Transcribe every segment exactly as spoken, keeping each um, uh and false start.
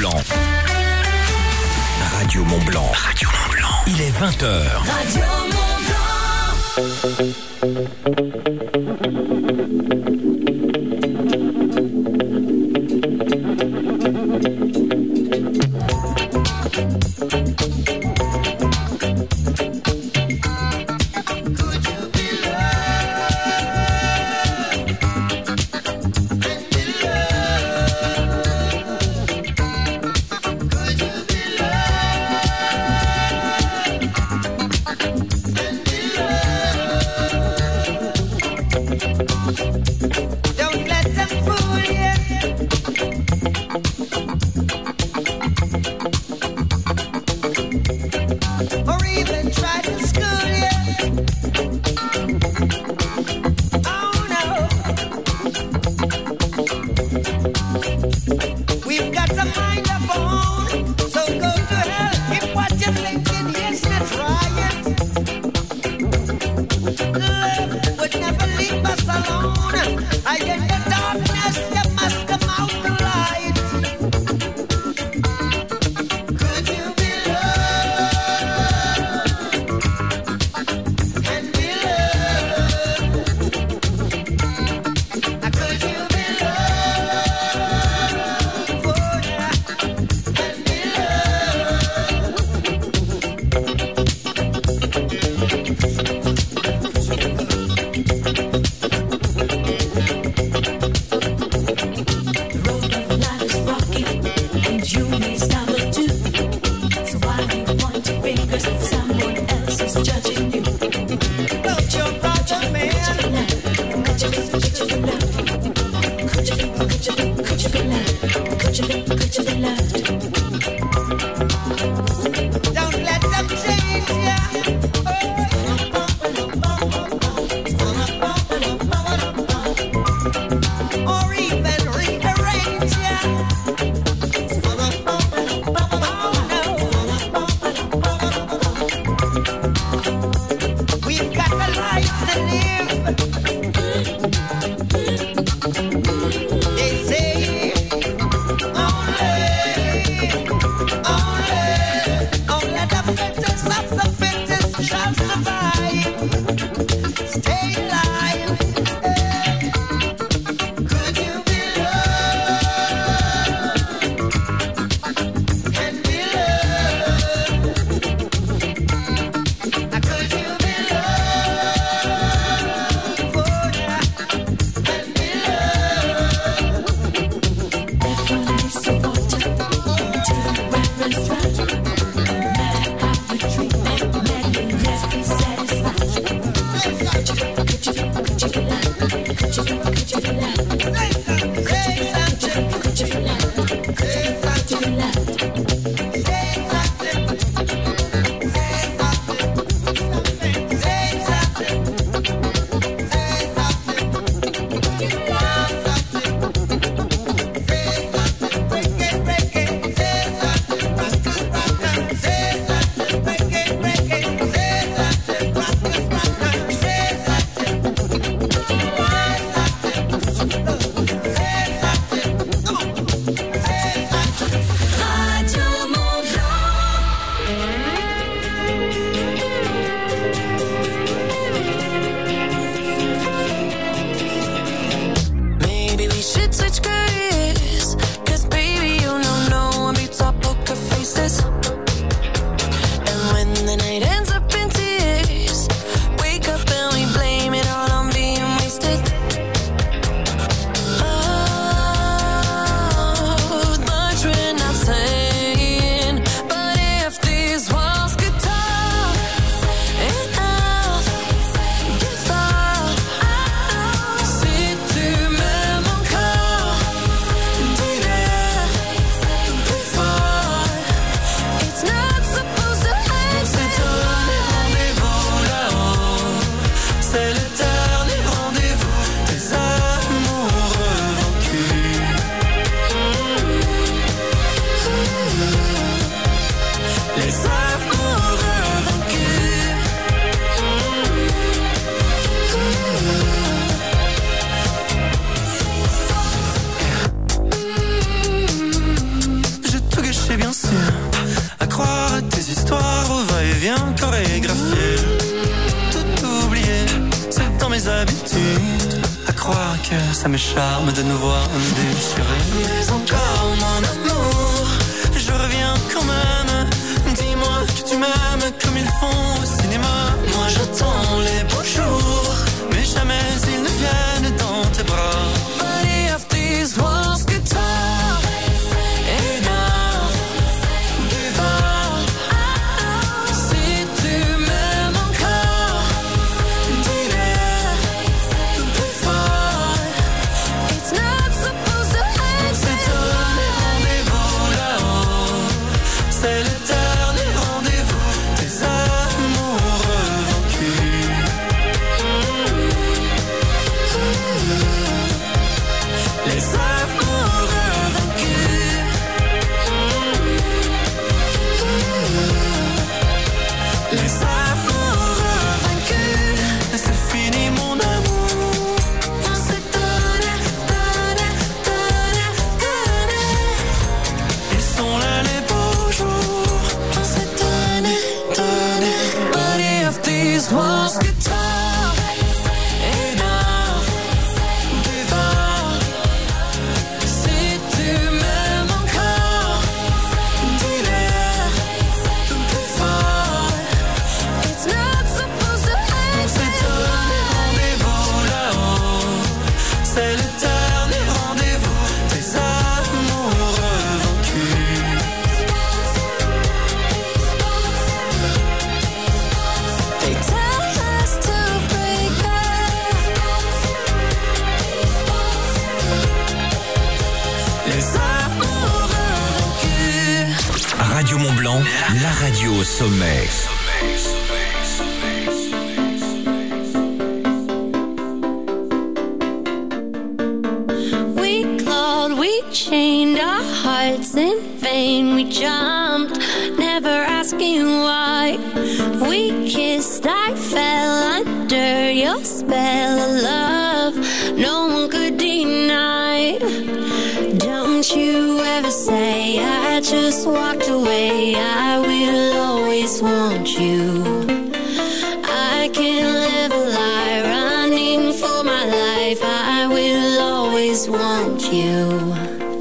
Mont-Blanc. Radio Mont-Blanc. Radio Mont-Blanc. Il est vingt heures. Radio que ça me charme de nous voir déchirés. Mais encore mon amour, je reviens quand même. Dis-moi que tu m'aimes comme ils font au cinéma. Moi j'attends les beaux jours, mais jamais ils ne viennent dans tes bras. Body of these walls get tough. Enough, give up. Si tu m'aimes encore, dis-le plus fort. It's not supposed to happen. C'est donné rendez-vous là-haut. C'est le dernier rendez-vous des amoureux vaincus. Les amoureux vaincus. Les amoureux vaincus. C'est fini mon amour. On s'est donné, donné, donné, donné. Ils sont là les beaux jours. On s'est donné, donné. Body of these walls get tough. Enough, give up. Si tu m'aimes encore, dis-le plus fort. It's not supposed to happen. On s'est donné rendez-vous là-haut. C'est le dernier rendez-vous des amoureux vaincus. They tell us to break up. Les amoureux vaincus. Radio Mont Blanc, la radio au sommet. We clawed, we chained our hearts in vain. We jumped, never asking why. We kissed, I fell under your spell of love. No one could deny. Don't you ever say I just walked away. I will always want you. I can't live a lie, running for my life. I will always want you.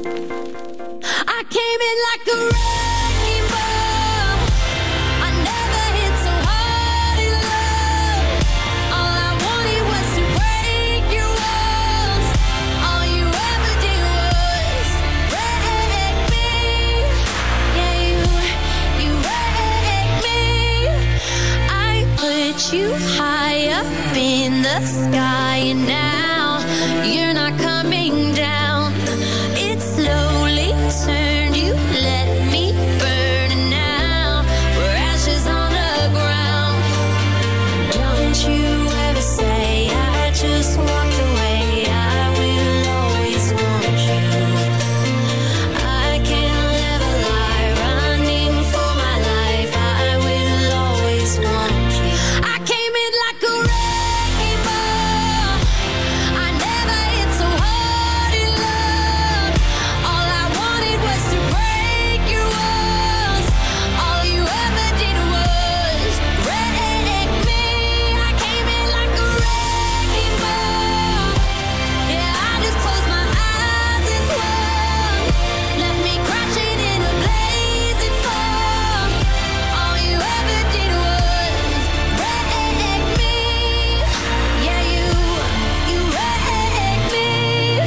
I came in like a wrecking ball. I never hit so hard in love. All I wanted was to break your walls. All you ever did was wreck me. Yeah, you, you wrecked me. I put you high up in the sky, and now you're not coming down. It slowly turned, you let me burn, and now we're ashes on the ground. Don't you ever say I just walked away. I will always want you. I can't live a lie, running for my life. I will always want you. I came in like a wrecking ball. I never hit so hard in love. All I wanted was to break your walls. All you ever did was wreck me. I came in like a wrecking ball. Yeah, I just closed my eyes and swung. Left me crashing in a blazing fall. All you ever did was wreck me. Yeah, you, you wrecked me.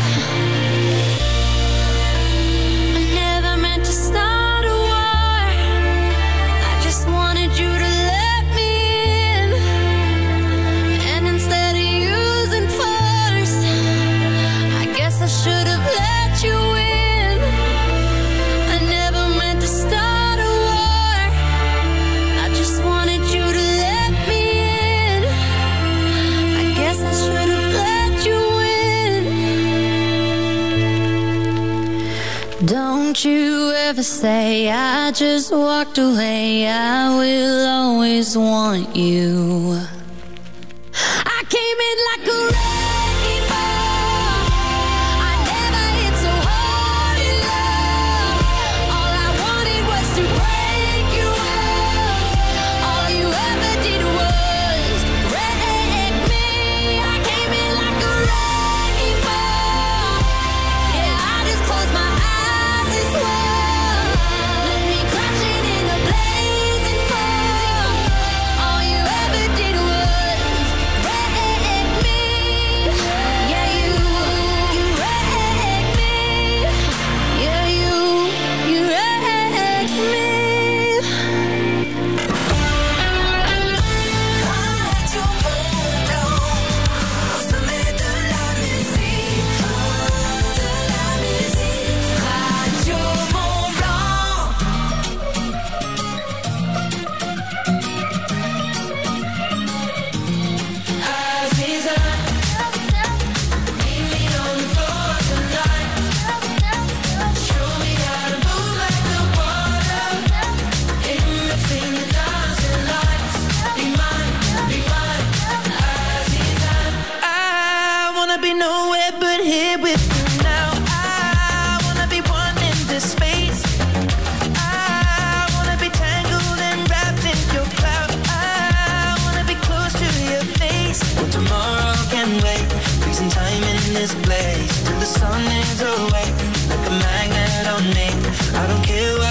I never meant to start a war. I just wanted you to let me in. And instead of using force, I guess I should have let you in. I never meant to start a war. I just wanted you to let me in. I guess I should have let you in. Don't you ever say I just walked away. I will always want you. I came in like a wrecking ball. I never hit so hard in love. All I wanted was to break your walls. All you ever did was wreck me. I came in like a wrecking ball.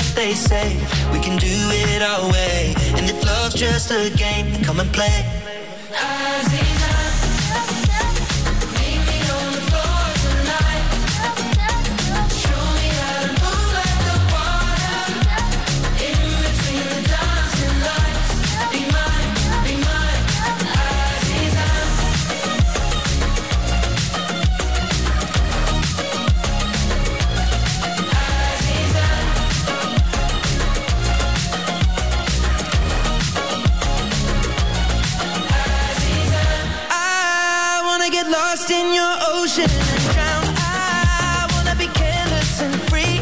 they say. We can do it our way. And if love's just a game, then come and play. Aziza, meet me on the floor tonight. Show me how to move like the water. In between the dancing lights. Be mine, be mine, Aziza. Lost in your ocean and drown. I wanna be careless and free.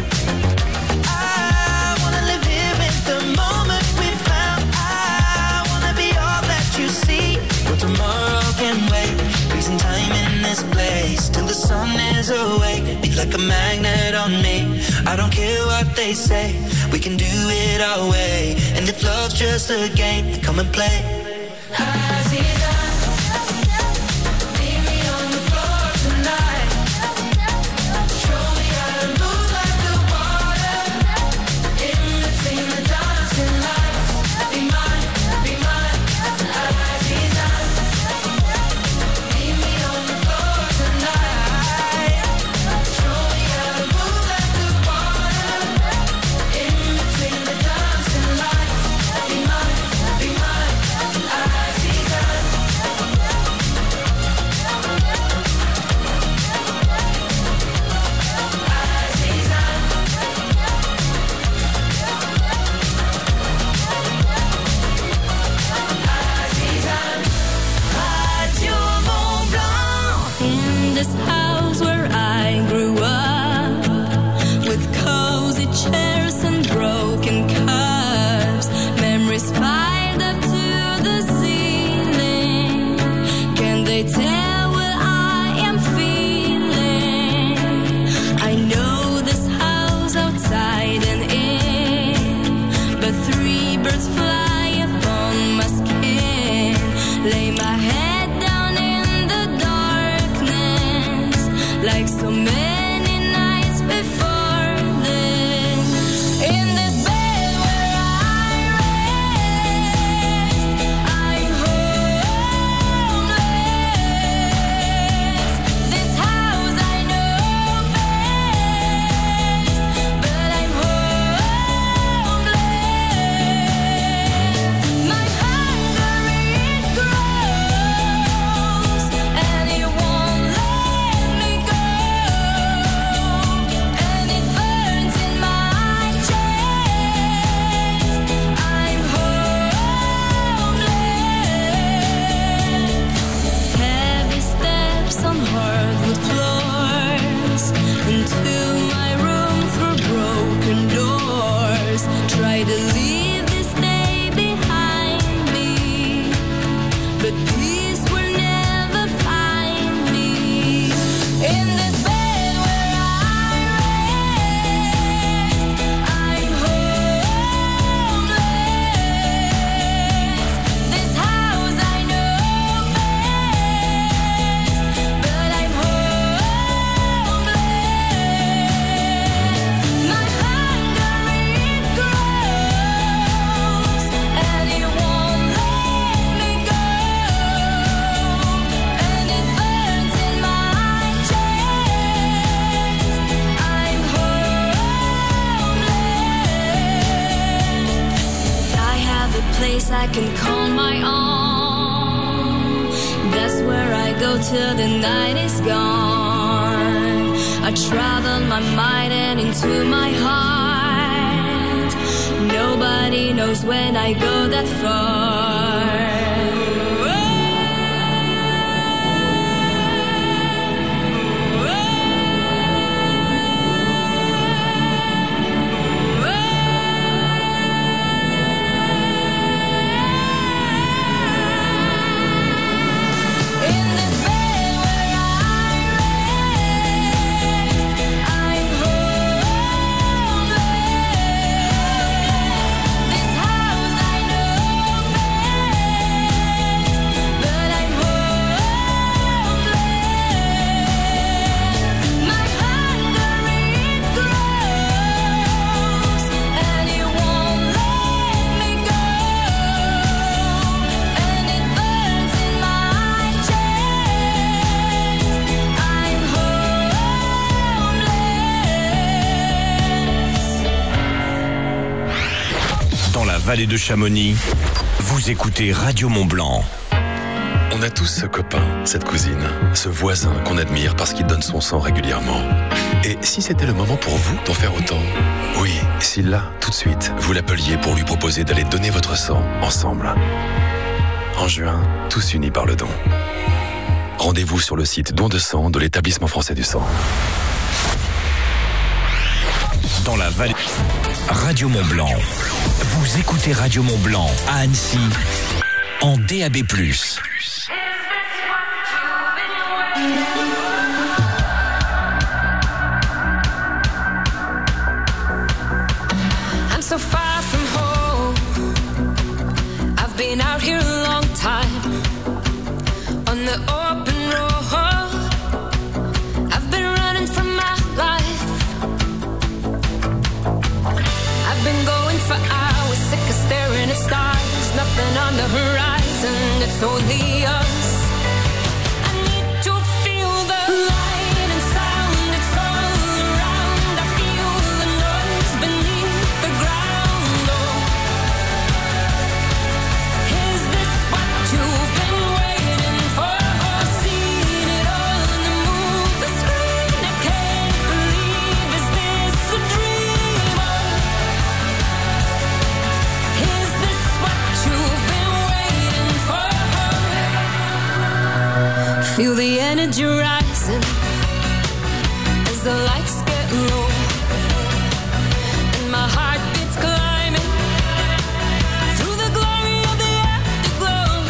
I wanna live here in the moment we found. I wanna be all that you see. Well, tomorrow can wait. Freezing time in this place till the sun is awake. Be like a magnet on me. I don't care what they say. We can do it our way. And if love's just a game, then come and play. I see that. I can call my own. That's where I go till the night is gone. I travel my mind and into my heart. Nobody knows when I go that far. Dans la vallée de Chamonix, vous écoutez Radio Mont-Blanc. On a tous ce copain, cette cousine, ce voisin qu'on admire parce qu'il donne son sang régulièrement. Et si c'était le moment pour vous d'en faire autant? Oui, si là, tout de suite, vous l'appeliez pour lui proposer d'aller donner votre sang ensemble. En juin, tous unis par le don. Rendez-vous sur le site Don de sang de l'Établissement français du sang. Dans la vallée, Radio Mont-Blanc. Vous écoutez Radio Mont-Blanc à Annecy en D A B plus. I'm so far from home. I've been out here a long time on the open road. I've been running from my life. I've been going for hours, sick of staring at stars. Nothing on the horizon, it's only us. I need to feel the light and sound, it's all around. I feel the noise beneath the ground. Oh, is this what you've been waiting for? Seen it all on the movie screen. I can't believe, is this a dream? Is this what you've been waiting for? Feel the energy rising as the lights get low, and my heart beats climbing through the glory of the afterglow.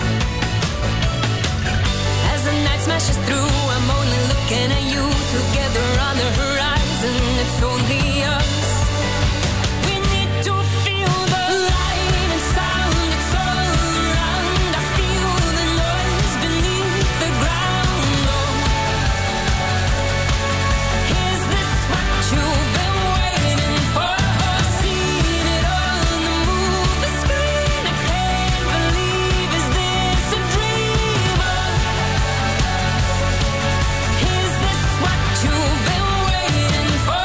As the night smashes through, I'm only looking at you. Together on the horizon, it's only us. We need to feel the light and sound, it's all around. I feel the noise beneath the ground. Oh, is this what you've been waiting for? Seen it all on the movie screen. I can't believe, is this a dream? Is this what you've been waiting for?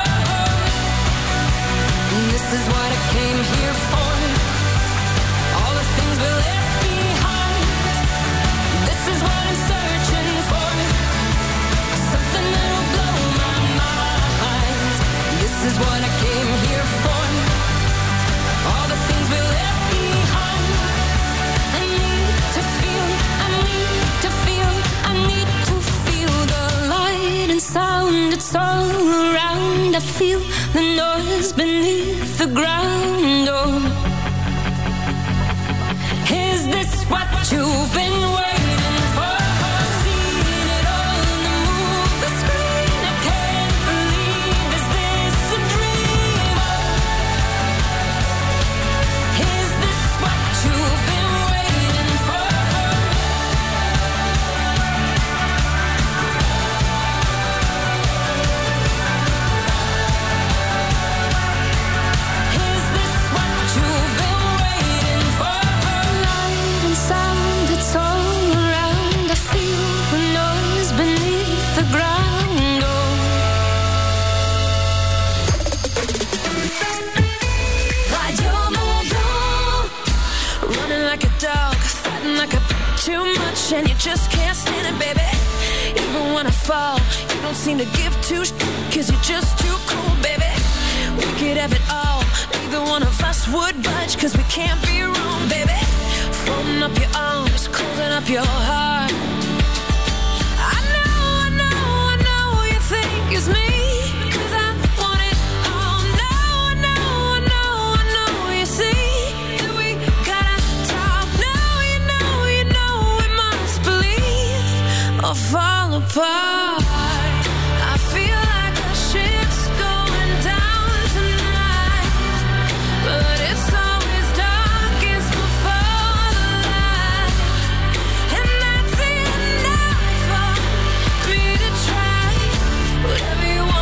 This is what I came here for. All the things we left behind. This is what I'm searching for. Something that'll blow my mind. This is what I came here for. All the things we left behind. I need to feel, I need to feel, I need to feel the light and sound. It's all around. I feel the noise beneath the ground. Oh, is this what you've been waiting for? Seen it all on the movie screen. I can't believe, is this a dream? Is this what you've been waiting for? Is this what you've been waiting for? Light and sound, it's all around. I feel the noise beneath the ground. Oh, Radio Mont-Blanc. Running like a dog, fighting like a too much, and you just can't stand it, baby. Even when I fall, you don't seem to give two sh- cause you're just too cool, baby. We could have it all, neither one of us would budge, cause we can't be wrong, baby. Folding up your arms, closing up your heart. I know, I know, I know you think it's me, cause I want it all. No, I know, I know, I know you see that we gotta talk. No, you know, you know we must believe or fall apart. I feel like the ship's going down tonight, but it's always darkest before the light, and that's enough for me to try whatever you want.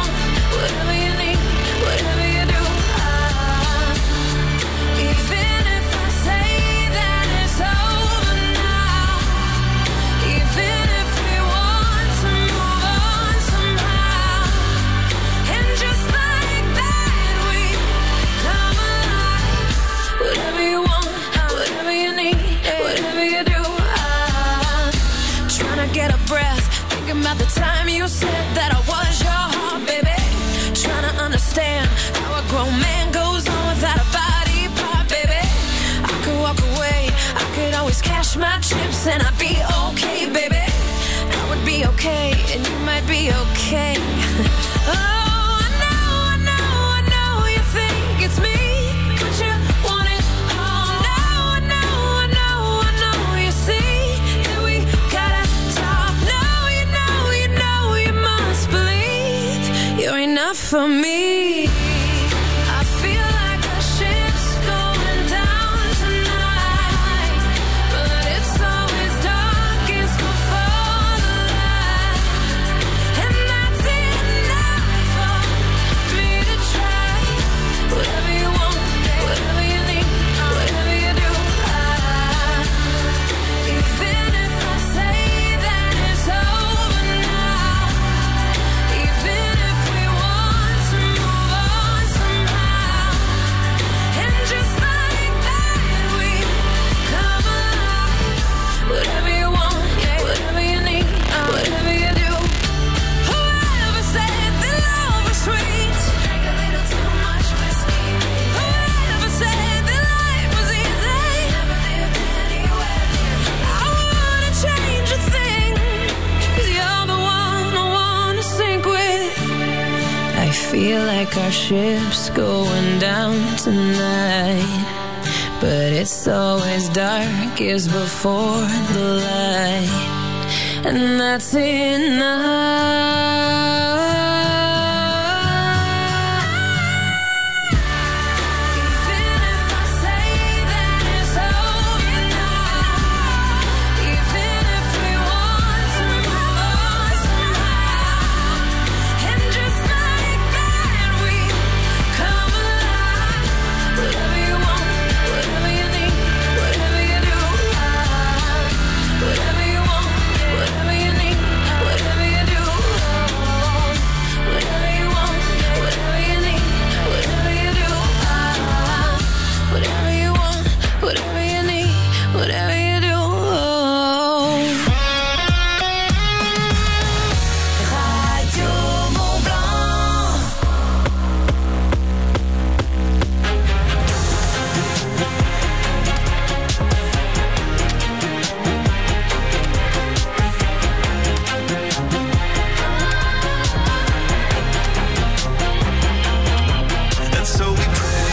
breath, thinking about the time you said that I was your heart, baby. Trying to understand how a grown man goes on without a body part, baby. I could walk away, I could always cash my chips and I'd be okay, baby. I would be okay, and you might be okay. Oh, I know, I know, I know you think it's me, but you want it all. No, I know, I know, I know you see that we gotta talk. No, you know, you know, you must believe you're enough for me. I feel like the ship's going down tonight, but it's always darkest before the light, and that's enough for me to try. Whatever you want, whatever you need, whatever you do, I, even if I say that it's over now, even if we want to move on somehow, and just like that we come alive. Whatever you want, whatever you need, whatever you do. Whoever said that love was sweet, drank a little too much whiskey. Whoever said that life was easy, never lived anywhere near me. I wouldn't change a thing, 'cause you're the one I wanna sink with. I feel like our ship's going down tonight, but it's always darkest before the light, and that's enough. Even if I say that it's over now, even if we want to move on somehow, and just like that we come alive. Whatever you want, whatever you need, whatever you do, I, whatever you want, whatever you need, whatever you do, whatever you want, whatever you need, whatever you do, I, whatever you want, whatever you need, whatever you do. Radio Mont Blanc. And so we pray.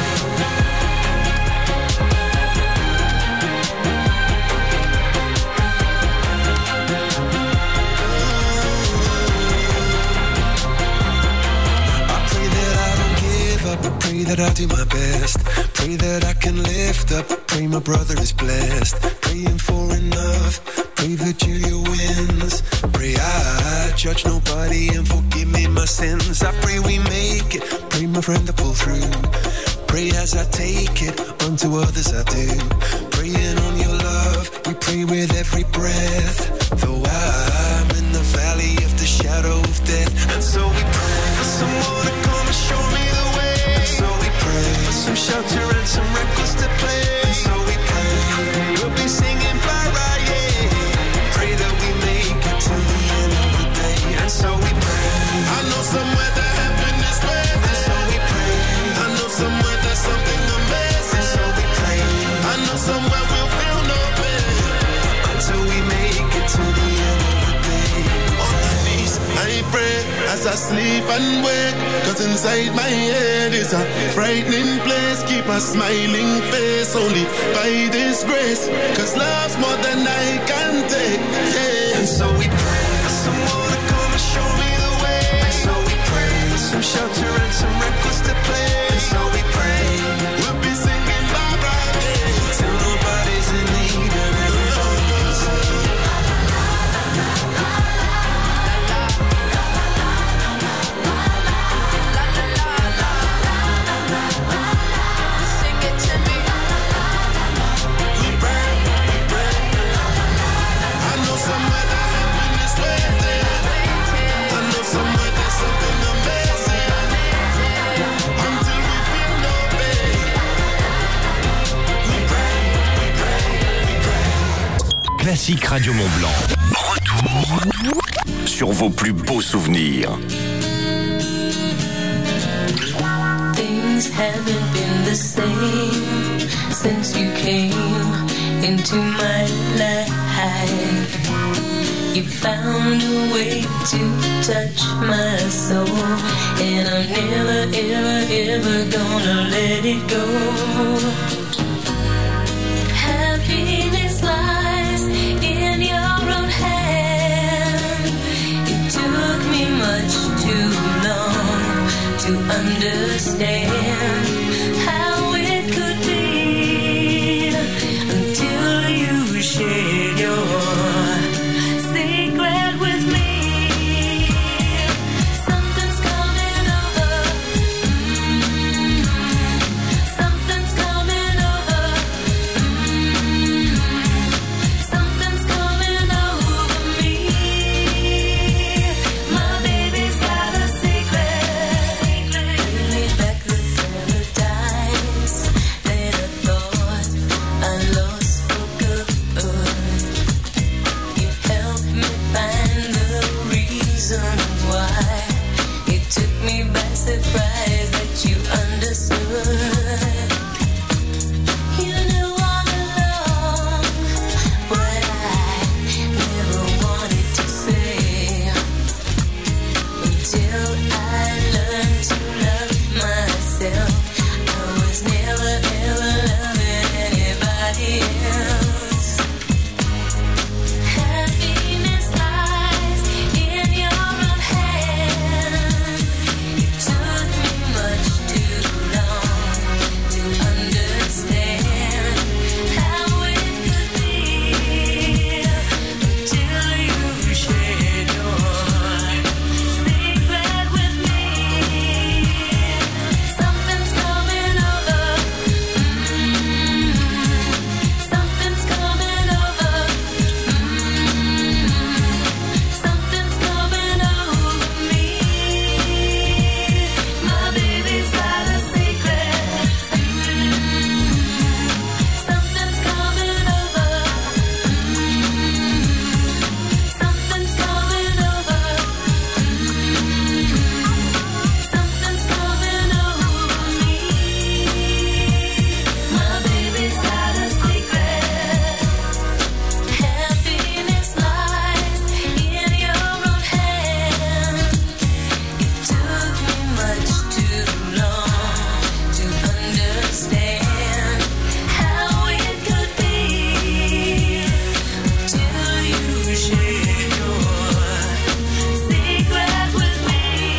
I pray that I don't give up. I pray that I do my best. Pray that I can lift up. Pray my brother is blessed. Praying for enough. Pray Virgilia wins. Pray I judge nobody and forgive me my sins. I pray we make it. Pray my friend to pull through. Pray as I take it, unto others I do. Praying on your love, we pray with every breath. Though I'm in the valley of the shadow of death, and so we pray for someone to come and show me the way. And so we pray for some shelter and some records to play. And so we pray we'll be singing para, yeah. Pray that we make it to the end of the day. And so we pray. I know somewhere that heaven is waiting. And so we pray. I know somewhere there's something amazing. And so we pray. I know somewhere we'll feel no pain until we make it to the end of the day. On my knees, I pray as I sleep and wake, 'cause inside my head is a frightening place. Keep a smiling face only by this grace, 'cause love's more than I can take, yeah. And so we pray for someone to come and show me the way. And so we pray for some shelter and some records to play. And so we pray we'll be singing bye bye, yeah, till nobody's in need and everybody's sing it to me. We pray, we pray. I know somewhere that heaven is waiting. I know somewhere there's something amazing. Until we feel no pain. We pray, we pray, we pray. Classique Radio Mont Blanc. Retour sur vos plus beaux souvenirs. Things haven't been the same since you came into my life. You found a way to touch my soul, and I'm never, ever, ever gonna let it go. Happiness lies in your own hand. It took me much too long to understand how it could be until you shared your secret with me. Something's coming over. Mm-hmm. Something's coming over. Mm-hmm. Something's coming over me. My baby's got a secret. Bring me back the paradise that I thought I lost for good. You helped me find the reason why. It took me by surprise that you understood. You knew all along what I never wanted to say, until I learned to love myself. I was never ever loving anybody else. Happiness lies in your own hand. It took me much too long to understand how it could be until you shared your secret with me. Something's coming over. Mm-hmm. Something's coming over. Mm-hmm. Something's coming over me. My baby's got a secret. Mm-hmm. Something's coming over. Mm-hmm. Something's coming over. Mm-hmm. Something's coming over me. My baby's got a secret. Happiness lies in your own hand. It took me much too long to understand how it could be until you shared your secret with me.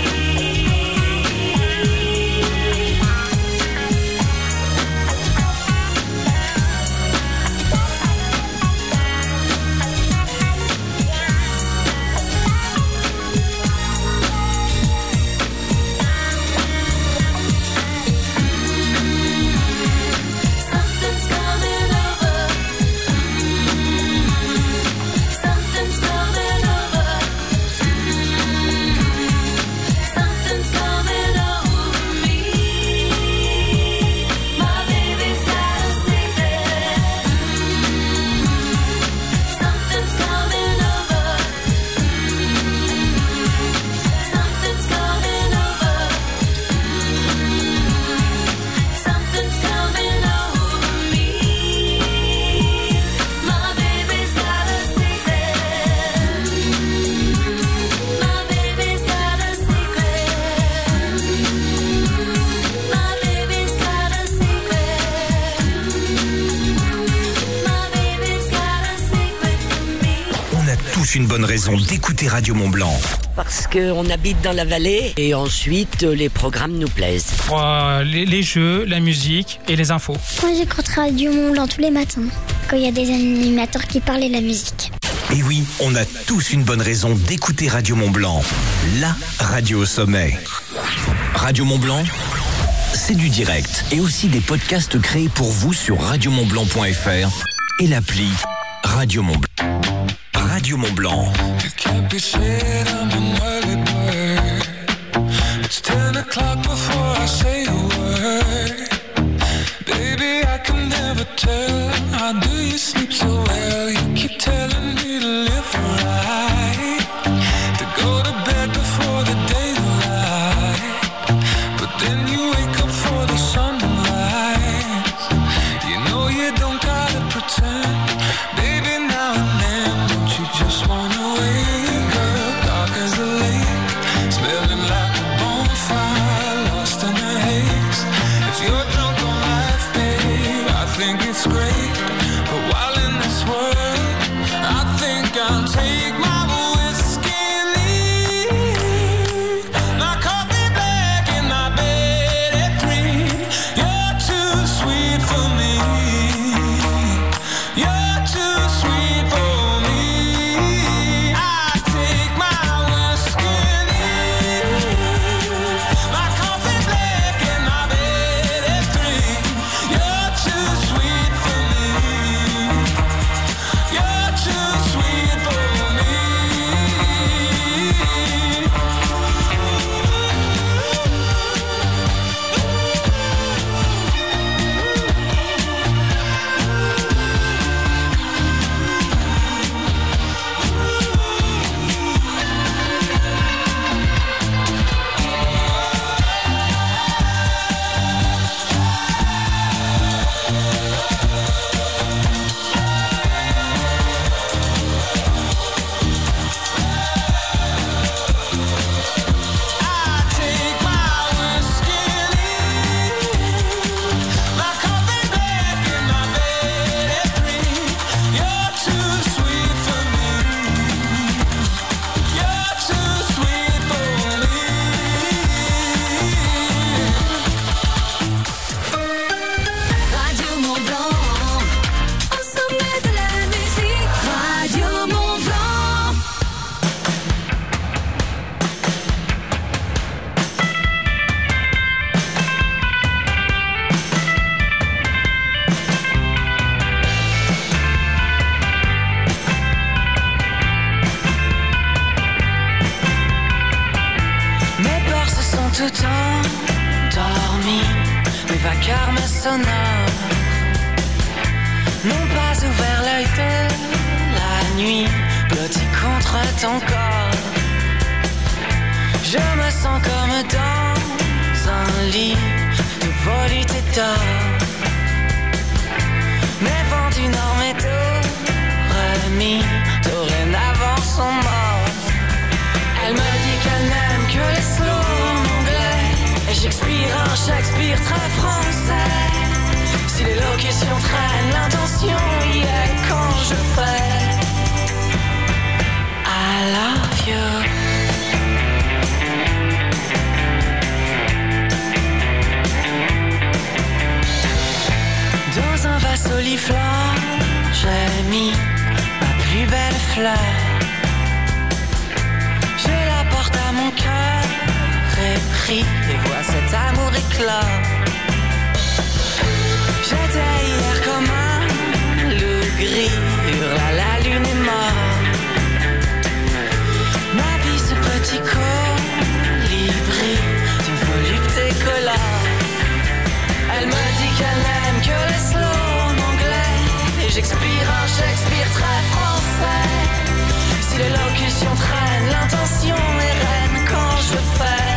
Something's coming over. Mm-hmm. Something's coming over. Mm-hmm. Something's coming over me. My baby's got a secret. Mm-hmm. Something's coming over. Mm-hmm. Something's coming over. Mm-hmm. Something's coming over me. My baby's got a secret. My baby's got a secret. My baby's got a secret. My baby's got a secret for me. On a tous une bonne raison d'écouter Radio Mont-Blanc. Parce qu'on habite dans la vallée et ensuite euh, les programmes nous plaisent. Euh, les, les jeux, la musique et les infos. Moi, j'écoute Radio Mont-Blanc tous les matins, quand il y a des animateurs qui parlent de la musique. Et oui, on a tous une bonne raison d'écouter Radio Mont-Blanc, la radio au sommet. Radio Mont-Blanc, c'est du direct et aussi des podcasts créés pour vous sur radio mont blanc point f r et l'appli Radio Mont-Blanc. Radio Mont-Blanc. It can't be said I'm an early bird. It's ten o'clock before I say a word. Baby, I can never tell. How do you sleep so well? You keep telling me to live right. think it's great, but while in this world, I think I'll take my whiskey neat, my coffee black and my bed at three. You're too sweet for me. You're too sweet for me. I take my whiskey neat, my coffee black and my bed at three. You're too sweet for me. You're too sweet for me. Radio Mont Blanc, au sommet de la musique. Radio Mont Blanc. Mes peurs se sont tout endormis, mes vacarmes sonores n'ont pas ouvert l'œil de la nuit, blotti contre ton corps. Je me sens comme dans un lit de volute d'or. Mes vents du nord, mes remis, dorénavant sont morts. Elle me dit qu'elle n'aime que les slow en anglais, et j'expire un Shakespeare très français. Si l'élocution traîne, l'intention y est quand je fais I love you. Dans un vase oliflant, j'ai mis ma plus belle fleur. Je la porte à mon cœur épris et vois cet amour éclat. J'étais hier comme un loup gris, hurle à la lune est morte. Ma vie ce petit colibri de volupté collant. Elle me dit qu'elle n'aime que les slow en anglais, et j'expire un Shakespeare très français. Si l'élocution traîne, l'intention est reine quand je fais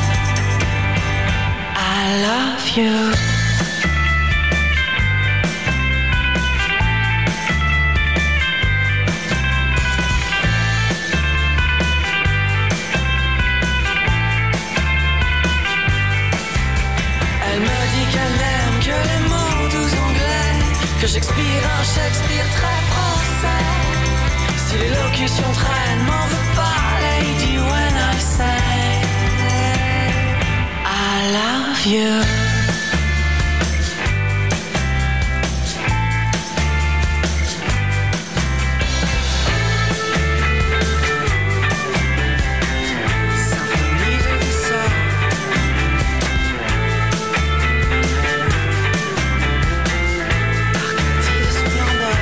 I love you. Elle me dit qu'elle n'aime que les mots doux anglais, que j'expire un Shakespeare très français. Si l'élocution traîne, m'en veux pas, lady, when I say I love you. Symphonie de douceur. Arcadie de splendeur.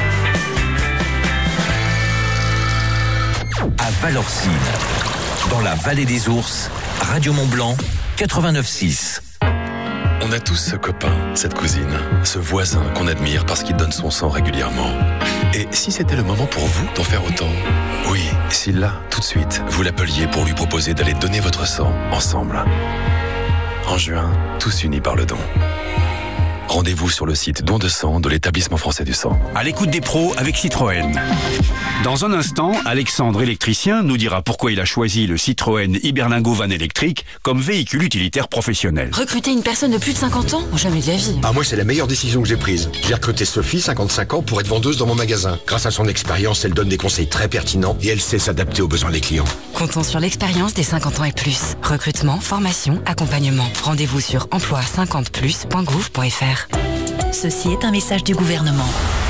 À Valorcine, dans la vallée des ours, Radio Mont Blanc, quatre-vingt-neuf six. On a tous ce copain, cette cousine, ce voisin qu'on admire parce qu'il donne son sang régulièrement. Et si c'était le moment pour vous d'en faire autant? Oui, si là, tout de suite, vous l'appeliez pour lui proposer d'aller donner votre sang ensemble. En juin, tous unis par le don. Rendez-vous sur le site don de sang de l'établissement français du sang. À l'écoute des pros avec Citroën. Dans un instant, Alexandre, électricien, nous dira pourquoi il a choisi le Citroën Iberlingo Van électrique comme véhicule utilitaire professionnel. Recruter une personne de plus de cinquante ans ? Jamais de la vie. Ah, moi, c'est la meilleure décision que j'ai prise. J'ai recruté Sophie, cinquante-cinq ans, pour être vendeuse dans mon magasin. Grâce à son expérience, elle donne des conseils très pertinents et elle sait s'adapter aux besoins des clients. Comptons sur l'expérience des cinquante ans et plus. Recrutement, formation, accompagnement. Rendez-vous sur emploi cinquante plus point gouv point f r. Ceci est un message du gouvernement.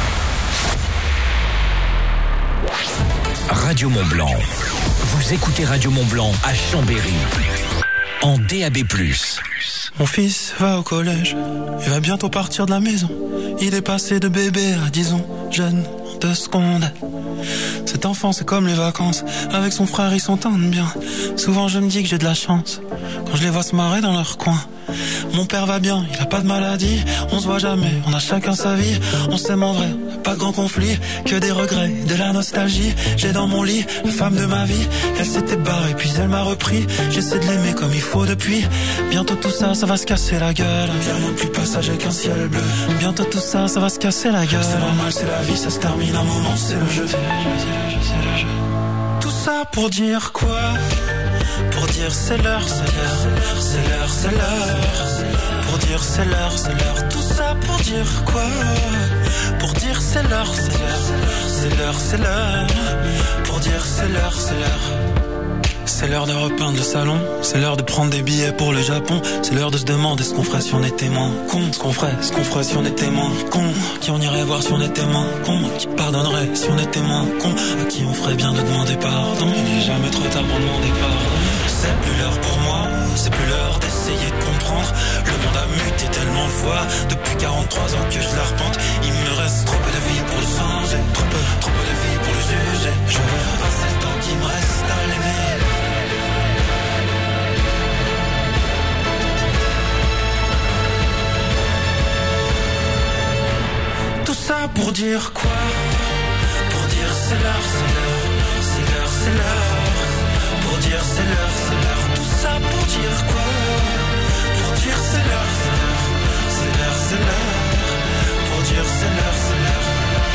Radio Mont-Blanc. Vous écoutez Radio Mont-Blanc à Chambéry. En D A B plus. Mon fils va au collège. Il va bientôt partir de la maison. Il est passé de bébé à disons jeune en deux secondes. Cet enfant c'est comme les vacances. Avec son frère ils s'entendent bien. Souvent je me dis que j'ai de la chance quand je les vois se marrer dans leur coin. Mon père va bien, il a pas de maladie. On se voit jamais, on a chacun sa vie. On s'aime en vrai, pas de grand conflit. Que des regrets, de la nostalgie. J'ai dans mon lit la femme de ma vie. Elle s'était barrée puis elle m'a repris. J'essaie de l'aimer comme il faut depuis. Bientôt tout ça, ça va se casser la gueule. Y'a rien de plus passager qu'un ciel bleu. Bientôt tout ça, ça va se casser la gueule. C'est normal, c'est la vie, ça se termine un moment, c'est le jeu. Tout ça pour dire quoi? Pour dire c'est l'heure, c'est l'heure, c'est l'heure, c'est l'heure. Pour dire c'est l'heure, c'est l'heure. Tout ça pour dire quoi? Pour dire c'est l'heure, c'est l'heure, c'est l'heure, c'est l'heure. Pour dire c'est l'heure, c'est l'heure. C'est l'heure de repeindre le salon. C'est l'heure de prendre des billets pour le Japon. C'est l'heure de se demander ce qu'on ferait si on était moins con. Ce qu'on ferait, ce qu'on ferait si on était moins con. Qui on irait voir si on était moins con. Qui pardonnerait si on était moins con. À qui on ferait bien de demander pardon. Il n'est jamais trop tard pour demander pardon. C'est plus l'heure pour moi, c'est plus l'heure d'essayer de comprendre. Le monde a muté tellement de fois. Depuis quarante-trois ans que je l'arpente. Il me reste trop peu de vie pour le changer. Trop peu, trop peu de vie pour le juger. Je vais passer le temps qui me reste à l'aimer. Tout ça pour dire quoi? Pour dire c'est l'heure, c'est l'heure, c'est l'heure, c'est l'heure. Pour dire c'est l'heure, c'est l'heure. Tout ça pour dire quoi? Pour dire c'est l'heure, c'est l'heure, c'est l'heure, c'est l'heure. Pour dire c'est l'heure, c'est l'heure.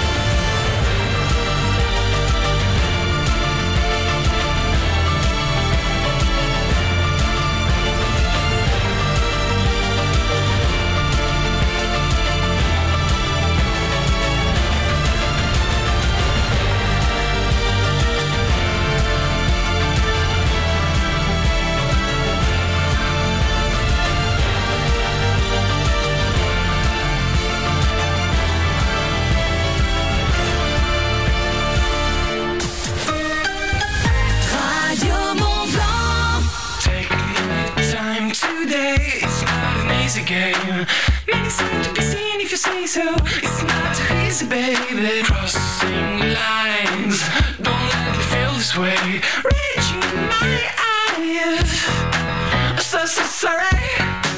Game. Many seem to be seen if you say so. It's not too easy, baby. Crossing lines, don't let me feel this way. Reaching my eyes, so so sorry.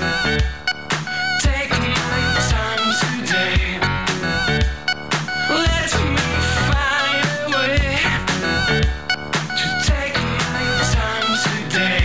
Take my time today. Let me find a way to take my time today.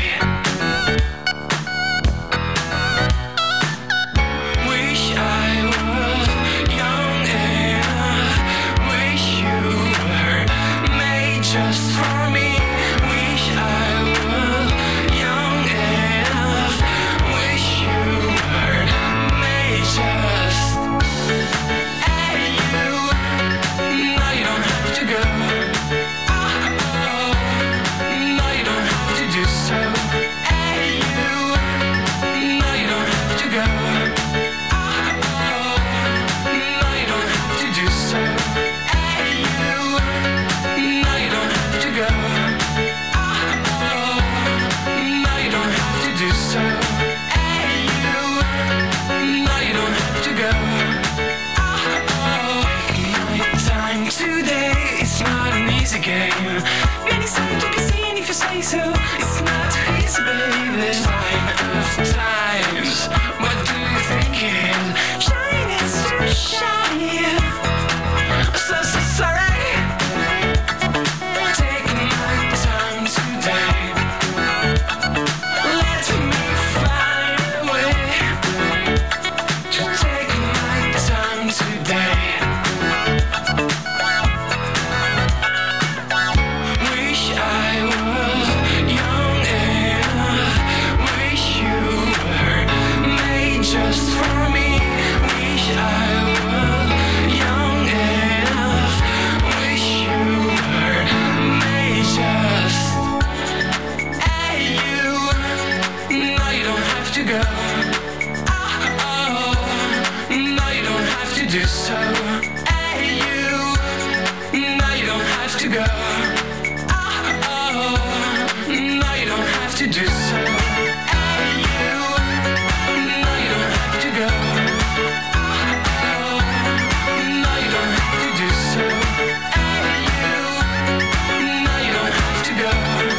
Take do so. Hey, you, no, you don't have to go. Oh, oh, no, you don't have to do so. Hey, you, no, you don't have to go. Oh, oh, no, you don't have to do so. Hey, you, no, you don't have to go.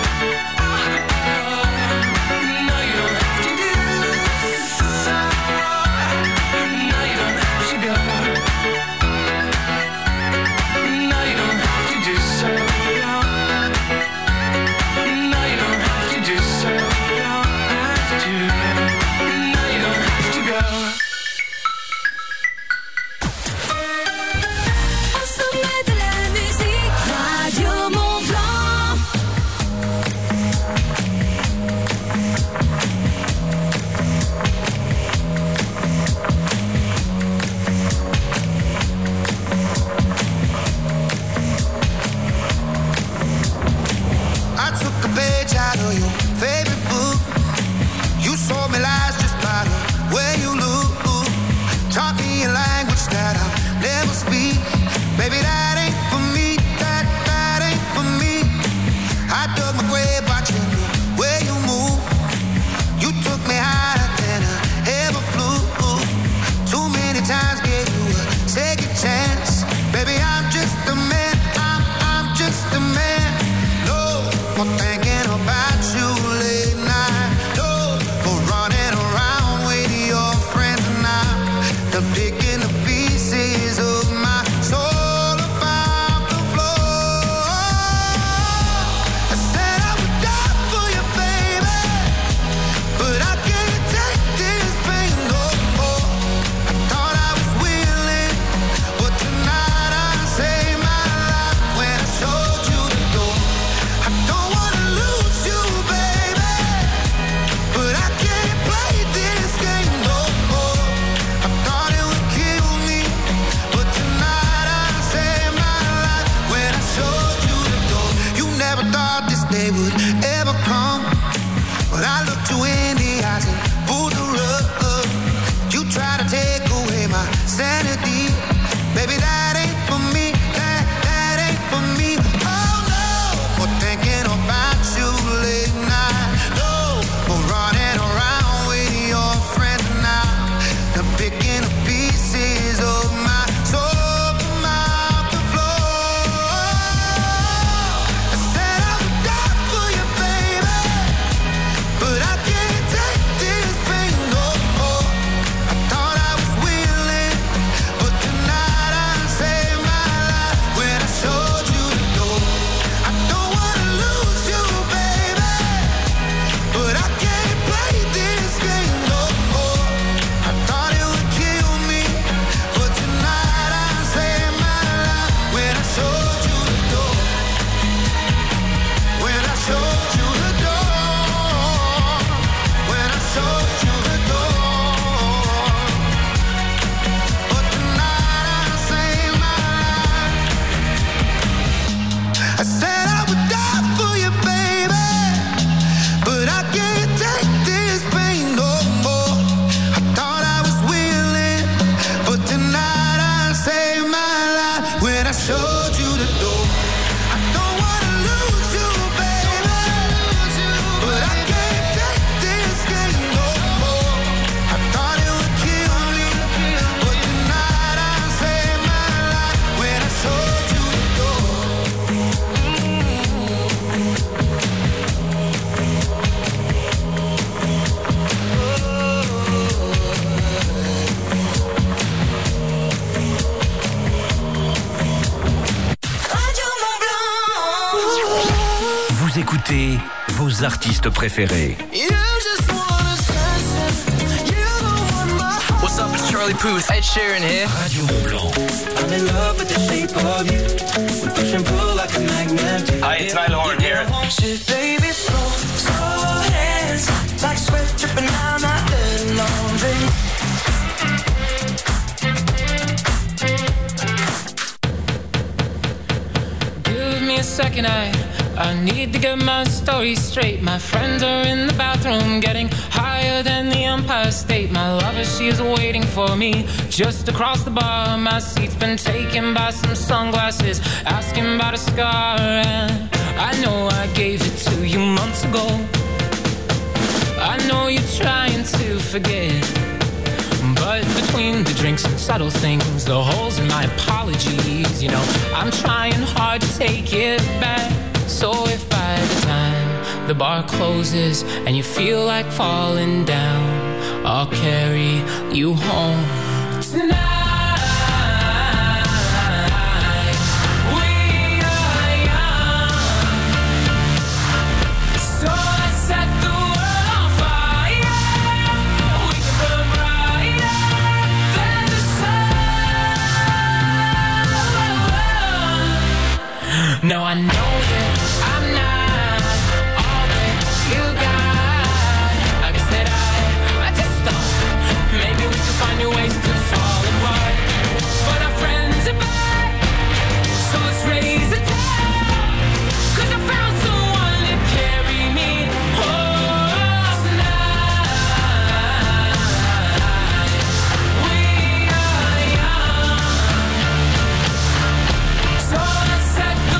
Écoutez vos artistes préférés. What's up, it's Charlie Puth. Ed Sheeran here. Radio Mont-Blanc. I'm in love with the shape of you. We push and pull like a magnet. Hi, it's Niall Horan here. Baby, slow, slow hands, like sweat dripping down my head, laundry. Give me a second, I I need to get my story straight. My friends are in the bathroom getting higher than the Empire State. My lover, she is waiting for me just across the bar. My seat's been taken by some sunglasses, asking about a scar. And I know I gave it to you months ago. I know you're trying to forget, but between the drinks and subtle things, the holes in my apologies, you know, I'm trying hard to take it back. So if by the time the bar closes and you feel like falling down, I'll carry you home tonight. No, I know that I'm not all that you got. Like I said, I, I just thought maybe we could find new ways to fall apart. But our friends are back, so let's raise a toast. 'Cause I found someone to carry me home tonight. We are young, so let's set the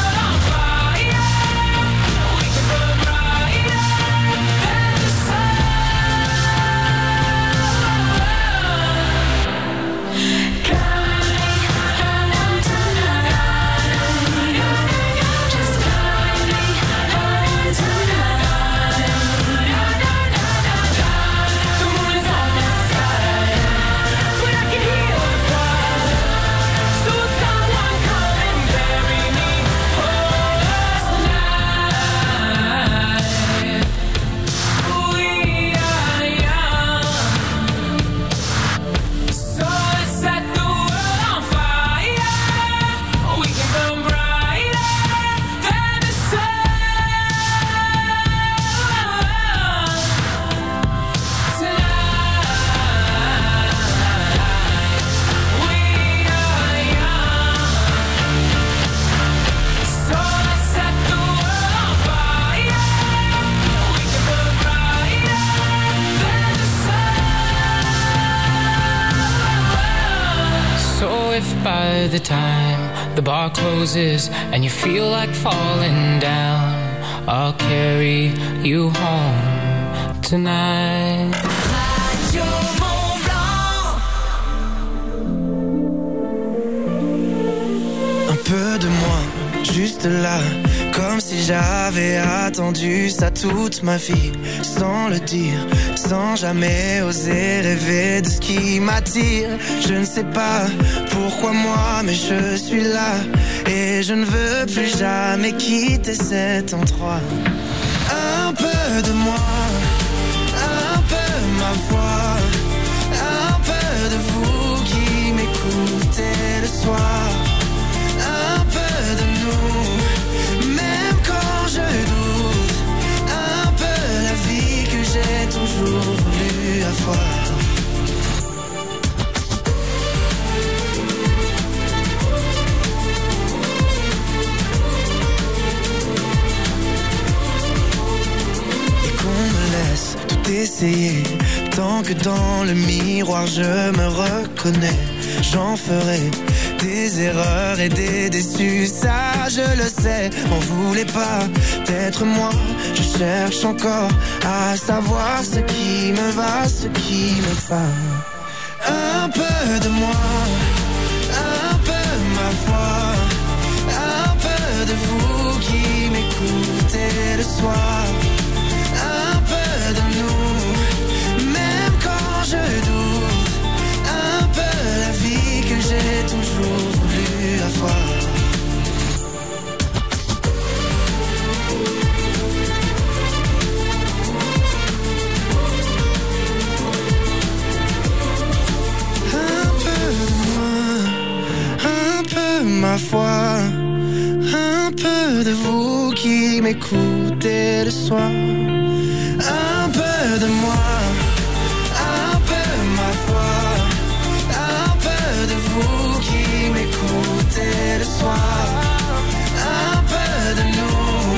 by the time the bar closes and you feel like falling down, I'll carry you home tonight. Radio Mont Blanc. Un peu de moi, juste là, comme si j'avais attendu ça toute ma vie, sans le dire, sans jamais oser rêver de ce qui m'attire. Je ne sais pas pourquoi moi, mais je suis là, et je ne veux plus jamais quitter cet endroit. Un peu de moi, un peu ma voix, un peu de vous qui m'écoutez le soir, un peu de nous, même quand je doute, un peu la vie que j'ai toujours voulu avoir. Tout essayer, tant que dans le miroir je me reconnais. J'en ferai des erreurs et des déçus, ça je le sais. On voulait pas d'être moi, je cherche encore à savoir ce qui me va, ce qui me va. Un peu de moi, un peu ma voix, un peu de vous qui m'écoutez le soir, un peu de nous, même quand je doute, un peu la vie que j'ai toujours voulu avoir. Un peu de moi, un peu ma foi, un peu de vous qui m'écoutez le soir. Un peu de moi, un peu ma foi, un peu de vous qui m'écoutez le soir, un peu de nous,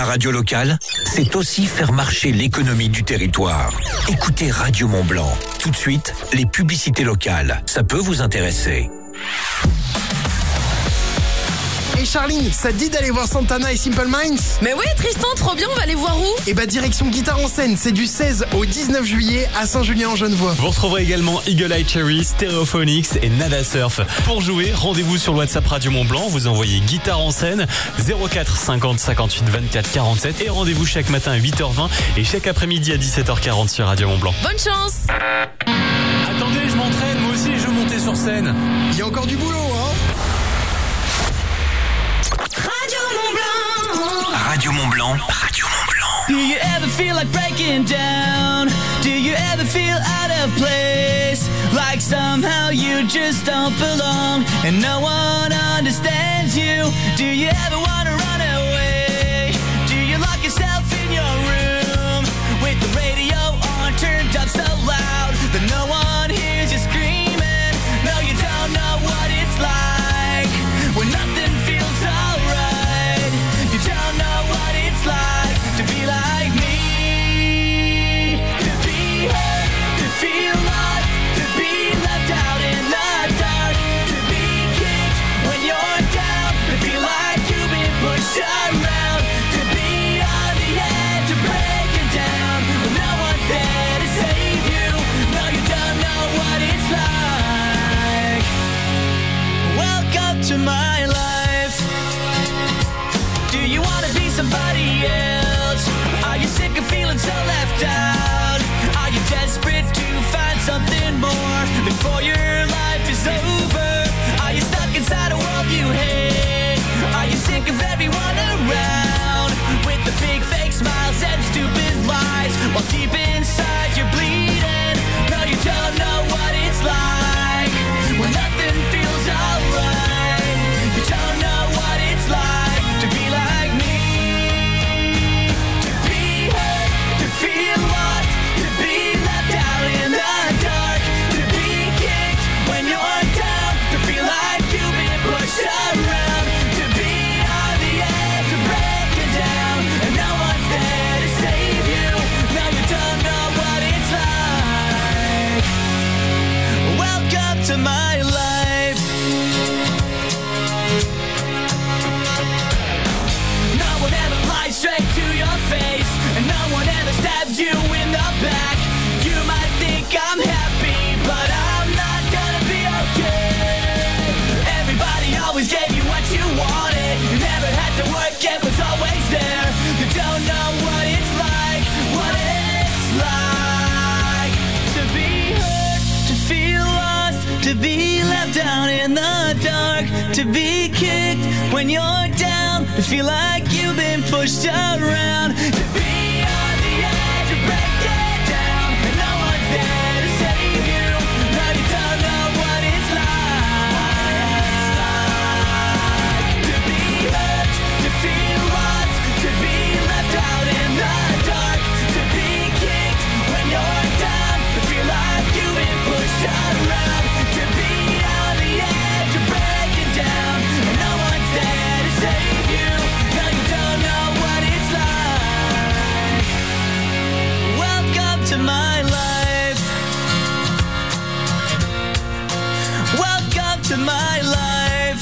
la radio locale, c'est aussi faire marcher l'économie du territoire. Écoutez Radio Mont-Blanc. Tout de suite, les publicités locales. Ça peut vous intéresser. Et Charline, ça te dit d'aller voir Santana et Simple Minds? Mais oui Tristan, trop bien, on va aller voir où? Et bah direction Guitare en scène, c'est du seize au dix-neuf juillet à Saint-Julien-en-Genevois. Vous retrouverez également Eagle Eye Cherry, Stereophonics et Nada Surf. Pour jouer, rendez-vous sur le WhatsApp Radio Mont-Blanc, vous envoyez Guitare en scène zéro quatre cinquante cinquante-huit vingt-quatre quarante-sept et rendez-vous chaque matin à huit heures vingt et chaque après-midi à dix-sept heures quarante sur Radio Mont-Blanc. Bonne chance. Attendez, je m'entraîne, moi aussi je veux monter sur scène. Il y a encore du boulot, hein? Radio Mont-Blanc, Radio Mont-Blanc. Do you ever feel like breaking down? Do you ever feel out of place? Like somehow you just don't belong and no one understands you? Do you ever want to run away? Do you lock yourself in your room with the radio on turned up so loud that no one hears you screaming? No, you don't know what it's like when nothing feels alright. You don't know what it's like to be like me, to be hurt, to feel lost, to be left out in the dark, to be kicked when you're down, to feel like you've been pushed around, to be on the edge of breaking down when no one's there to save you. No, you don't know what it's like. Welcome to my life. Do you wanna be somebody else? Are you sick of feeling so left out? Are you desperate to find something more before your life is over? Are you stuck inside a world you hate? Are you sick of everyone around with the big fake smiles and stupid lies while deep inside you're bleeding? No, you don't know what it's like when nothing feels alright. You don't know what it's like to be like me, to be hurt, to feel lost, to be left out in the dark, to be kicked when you're down, to feel like you've been pushed around, to be on the edge of breaking down and no one's there to save you. No, you don't know what it's like. Welcome to my life. No one ever lies straight to your face, and no one ever stabs you in the back. You might think I'm happy, but I'm not gonna be okay. Everybody always gave you what you wanted. You never had to work, it was always there. You don't know what it's like, what it's like to be hurt, to feel lost, to be left out in the dark, to be kicked when you're down, to feel like you've been pushed around, to be on the edge of breaking down and no one's there to save you. No, you don't know what it's like to be hurt, to feel lost, to be left out in the dark, to be kicked when you're down, to feel like you've been pushed around, to be on the edge of breaking down and no one's there to save you. No, you don't know what it's like. Welcome to my life. Welcome to my life.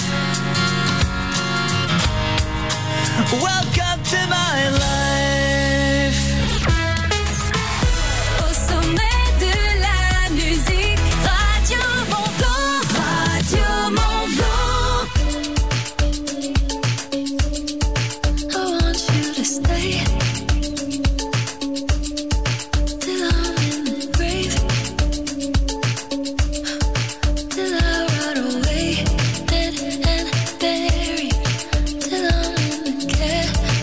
Welcome to my life. Au sommet de la musique, Radio Mont-Blanc, Radio Mont-Blanc. I want you to stay till I'm in the grave, till I rot away, dead and buried, till I'm in the casket.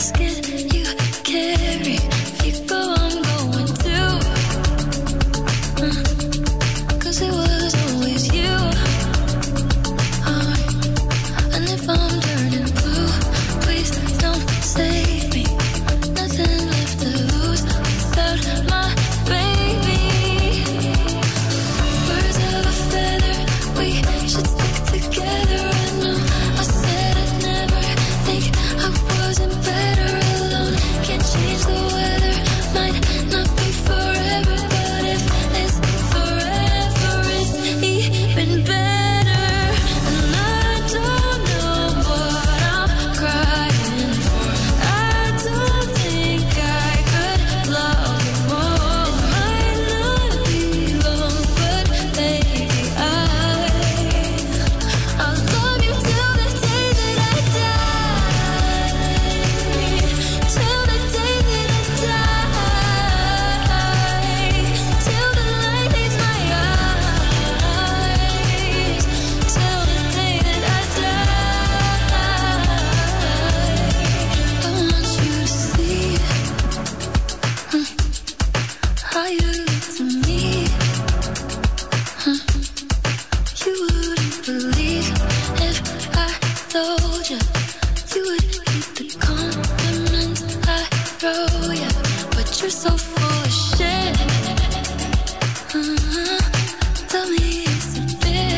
You're so full of shit. Uh-huh. Tell me it's a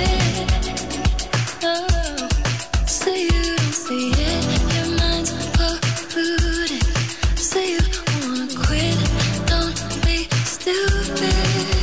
bit. Oh, say you don't see it. Your mind's polluted. Say you wanna quit. Don't be stupid.